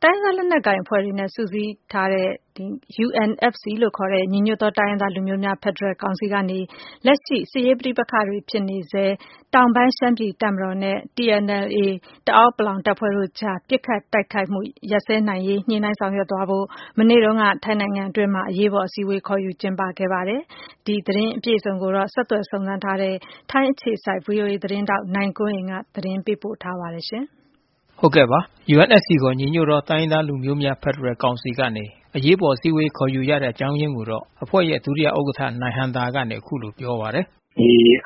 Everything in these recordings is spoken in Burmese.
တိုင်းရင်းသားလက်နက်ကိုင်အဖွဲ့တွေနဲ့စုစည်းထားတဲ့ UNFC လို့ခေါ်တဲ့ညီညွတ်သောတိုင်းရင်းသားလူမျိုးများဖက်ဒရယ်ကောင်စီကနေ လက်ရှိစစ်ရေးပဋိပက္ခတွေဖြစ်နေဆဲ တောင်ပိုင်းရှမ်းပြည်တပ်မတော်နဲ့ TNLA တအာင်းပလောင်တပ်ဖွဲ့တို့ကြားပစ်ခတ်တိုက်ခိုက်မှုရပ်စဲနိုင်ရေး ညှိနှိုင်းဆောင်ရွက်သွားဖို့ မနေ့တုန်းက ထိုင်းနိုင်ငံအတွင်းမှာ အရေးပေါ်အစည်းအဝေးခေါ်ယူကျင်းပခဲ့ပါတယ်။ ဒီသတင်းအပြည့်အစုံကိုတော့ ဆက်သွယ်စုံစမ်းထားတဲ့ ထိုင်းအခြေစိုက် VOA သတင်းထောက်နိုင်ကွန်းအိန်က သတင်းပေးပို့ထားပါတယ်။ UNFC ခေါ် ညီညွတ်သောတိုင်းရင်းသားလူမျိုးများဖက်ဒရယ်ကောင်စီကနေ အရေးပေါ်အစည်းအဝေးခေါ်ယူရတဲ့အကြောင်းရင်းကိုတော့ အဖွဲ့ရဲ့ဒုတိယဥက္ကဋ္ဌနိုင်ဟံသာကနေအခုလိုပြောပါတယ်။ ဒီ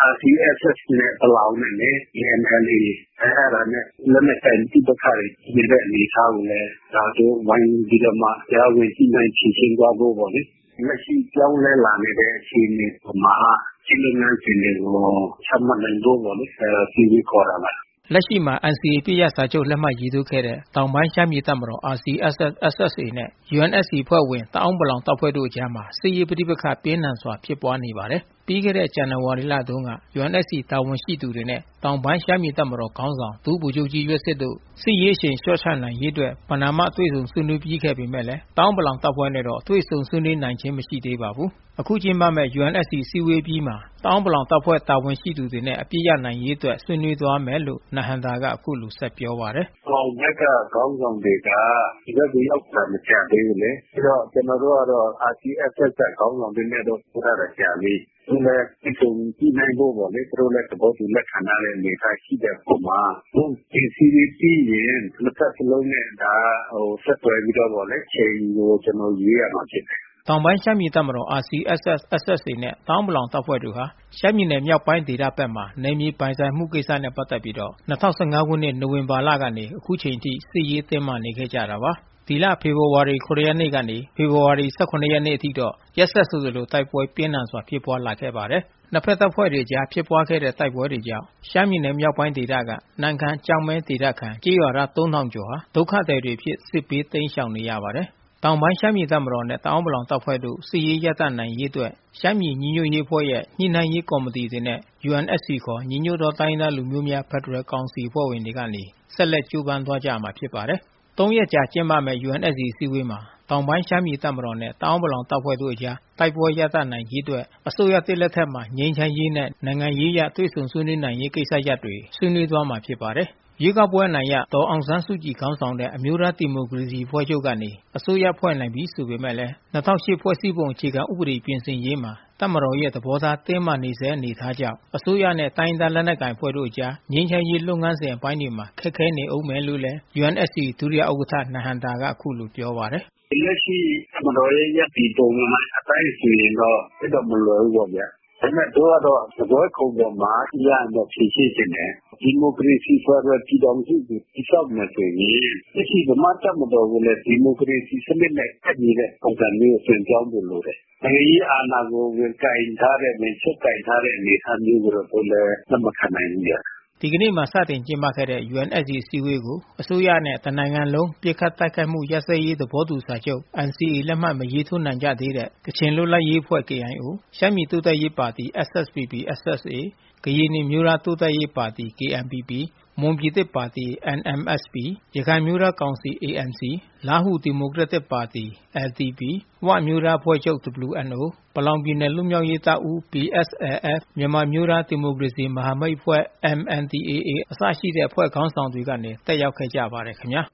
RCSS နဲ့ပလောင်နဲ့ TNLA အဲ့ဒါနဲ့လက်နက်ကိုင်ပဋိပက္ခတွေနေတဲ့အနေအထားကိုလည်းဒါတို့ဝိုင်းပြီးတော့မှတရားဝင်ညှိနှိုင်းဖြေရှင်းသွားဖို့ပေါ့လေ။ လက်ရှိပြောင်းလဲလာနေတဲ့အခြေအနေမှာရှင်းလင်းငန်းစဉ်တွေကိုချမှတ်နိုင်ဖို့ပေါ့လေအစည်းအဝေးခေါ်တာပါ။လက်ရှိမှာ NCA အပစ်ရပ်စာချုပ်လက်မှတ်ရေးထိုးခဲ့တဲ့တောင်ပိုင်းရှမ်းပြည်တပ်မတော် RCSS/SSA နဲ့ UNFC အဖွဲ့ဝင်တအာင်းပလောင်တပ်ဖွဲ့တို့အကြားမှာစစ်ရေးပဋိပက္ခပြင်းထန်စွာဖြစ်ပွါးနေပါတယ်။ ပြီးခဲ့တဲ့ဇန်နဝါရီလတုန်းက UNFC တာဝန်ရှိသူတွေနဲ့တောင်ပိုင်းရှမ်းပြည်တပ်မတော်ခေါင်းဆောင် ဒုဗိုလ်ချုပ်ကြီးယွက်စစ်တို့ စစ်ရေးအရှိန်လျှော့ချနိုင်ရေးအတွက်ပဏာမတွေ့ဆုံဆွေးနွေးပြီးခဲ့ပေမဲ့ တအာင်းပလောင်တပ်ဖွဲ့နဲ့တော့တွေ့ဆုံဆွေးနွေးနိုင်ခြင်းမရှိသေးပါဘူး။ အခုကျင်းပမဲ့ UNFC အစည်းအဝေးအပြီးမှာ တအာင်းပလောင်တပ်ဖွဲ့တာဝန်ရှိသူတွေနဲ့အပစ်ရပ်နိုင်ရေးအတွက်ဆွေးနွေးသွားမယ်လို့နိုင်ဟံသာကအခုလိုဆက်ပြောပါတယ်။ ပလောင်ဘက်ကခေါင်းဆောင်တွေကဒီဘက်ကိုရောက်တာမကြာသေးဘူးလေ။ပြီးတော့ကျွန်တော်တို့ကတော့ RCSS ခေါင်းဆောင်တွေနဲ့တော့ပြောထားတာကြာပြီ။သူလည်းတွေ့ဆုံညှိနှိုင်းဖို့ပေါ့လေသူတို့လည်းသဘောတူလက်ခံထားတဲ့အနေအထားရှိတဲ့အပေါ်မှာဒီစီးရီးပြီးရင်နှစ်ဖက်စလုံးနဲ့ဆက်သွယ်ပြီးတော့ပေါ့လေချိန်ကိုကျွန်တော်ရွေးရမှာဖြစ်တယ်။တောင်ပိုင်းရှမ်းပြည်တပ်မတော် RCSS/SSA နဲ့တအာင်းပလောင်တပ်ဖွဲ့တို့ဟာရှမ်းပြည်နယ်မြောက်ပိုင်းဒေသဘက်မှာနယ်မြေပိုင်ဆိုင်မှုကိစ္စနဲ့ပတ်သက်ပြီး2015ခုနှစ်နိုဝင်ဘာလကနေအခုချိန်ထိစစ်ရေးတင်းမာနေခဲ့ကြတာပါ။ ဒီလဖေဖော်ဝါရီ ရက်နေ့ကနေ ဖေဖော်ဝါရီ ရက်နေ့အထိတော့ရက်ဆက်ဆိုသလိုတိုက်ပွဲပြင်းထန်စွာဖြစ်ပွါးလာခဲ့ပါတယ်။ နှစ်ဖက်တပ်ဖွဲ့တွေအကြားဖြစ်ပွါးခဲ့တဲ့တိုက်ပွဲတွေကြောင့်ရှမ်းပြည်နယ်မြောက်ပိုင်းဒေသကနမ့်ခမ်းကျောက်မဲဒေသခံကျေးရွာသား ကျော်ဟာဒုက္ခသည်တွေအဖြစ်စစ်ဘေးတိမ်းရှောင်နေရပါတယ်။ တောင်ပိုင်းရှမ်းပြည်တပ်မတော်နဲ့တအာင်းပလောင်တပ်ဖွဲ့တို့စစ်ရေးရပ်တန့်နိုင်ရေးအတွက်ရှမ်းပြည်ညီညွတ်ရေးအဖွဲ့ရဲ့ညှိနှိုင်းရေးကော်မတီတွေနဲ့ UNFC ခေါ်ညီညွတ်သောတိုင်းရင်းသားလူမျိုးများဖက်ဒရယ်ကောင်စီအဖွဲ့ဝင်တွေကနေဆက်လက်ကြိုးပမ်းသွားကြရမှာဖြစ်ပါတယ်။ ရက်ကြာကျင်းပမဲ့ UNFC အစည်းအဝေးမှာတောင်ပိုင်းရှမ်းပြည်တပ်မတော်နဲ့တအာင်းပလောင်တပ်ဖွဲ့တို့အကြားတိုက်ပွဲရပ်တန့်နိုင်ရေးအတွက်အစိုးရသစ်လက်ထက်မှာငြိမ်းချမ်းရေးနဲ့နိုင်ငံရေးအရတွေ့ဆုံဆွေးနွေးနိုင်ရေးကိစ္စရပ်တွေဆွေးနွေးသွားမှာဖြစ်ပါတယ်။ ရွေးကောက်ပွဲအနိုင်ရဒေါ်အောင်ဆန်းစုကြည်ခေါင်းဆောင်တဲ့အမျိုးသားဒီမိုကရေစီအဖွဲ့ချုပ်ကနေအစိုးရဖွဲ့နိုင်ပြီဆိုပေမဲ့ 2008ဖွဲ့စည်းပုံအခြေခံဥပဒေပြင်ဆင်ရေးမှာတပ်မတော်ရဲ့သဘောထားတင်းမာနေဆဲအနေအထားကြောင့်အစိုးရနဲ့တိုင်းရင်းသားလက်နက်ကိုင်အဖွဲ့တို့အကြားငြိမ်းချမ်းရေးလုပ်ငန်းစဉ်အပိုင်းတွေမှာခက်ခဲနေဦးမယ်လို့ UNFC ဒုတိယဥက္ကဋ္ဌနိုင်ဟံသာကအခုလိုပြောပါတယ်။လက်ရှိတပ်မတော်ရဲ့ရပ်တည်ပုံအတိုင်းဆိုရင်တော့သိပ်တော့မလွယ်ဘူးပေါ့ဗျာ။ဒါပေမဲ့တို့ကတော့သဘောခုံပေါ်မှာရရင်တော့ဖြေရှင်းချင်တယ်။ဒီမိုကရေစီဖက်ဒရယ်ပြည်ထောင်စုကိုတည်ဆောက်မယ်ဆိုရင်လက်ရှိဗမာတပ်မတော်ကိုလည်းဒီမိုကရေစီစနစ်နဲ့တက်နေတဲ့ပုံစံမျိုးကိုပြန်ပြောင်းဖို့လိုတယ်။နိုင်ငံရေးအာဏာကိုဝင်ကင်ထားတဲ့ဝင်ချုပ်ကင်ထားတဲ့အနေအထားမျိုးကိုတော့တို့လည်းလက်မခံနိုင်ဘူးဗျာ။ဒီကနေ့မှာစတင်ကျင်းပခဲ့တဲ့ UNFC အစည်းအဝေးကိုအစိုးရနဲ့တနိုင်ငံလုံးပစ်ခတ်တိုက်ခိုက်မှုရပ်စဲရေးသဘောတူစာချုပ် NCA လက်မှတ်မရေးထိုးနိုင်ကြသေးတဲ့ကချင်လွတ်လပ်ရေးအဖွဲ့ KIO ရှမ်းပြည်တိုးတက်ရေးပါတီ SSPP/SSA ကရင်နီအမျိုးသားတိုးတက်ရေးပါတီ KNPP မွန်ပြည်သစ်ပါတီ NMSP ရခိုင်အမျိုးသားကောင်စီ ANC လားဟူဒီမိုကရက်တစ်ပါတီ LDP ဝအမျိုးသားအဖွဲ့ချုပ် WNO ပလောင်ပြည်နယ်လွတ်မြောက်ရေးတပ်ဦး PSLF မြန်မာအမျိုးသားဒီမိုကရေစီမဟာမိတ်အဖွဲ့ MNDAA အစရှိတဲ့အဖွဲ့ခေါင်းဆောင်တွေကနေတက်ရောက်ခဲ့ကြပါတယ်ခင်ဗျာ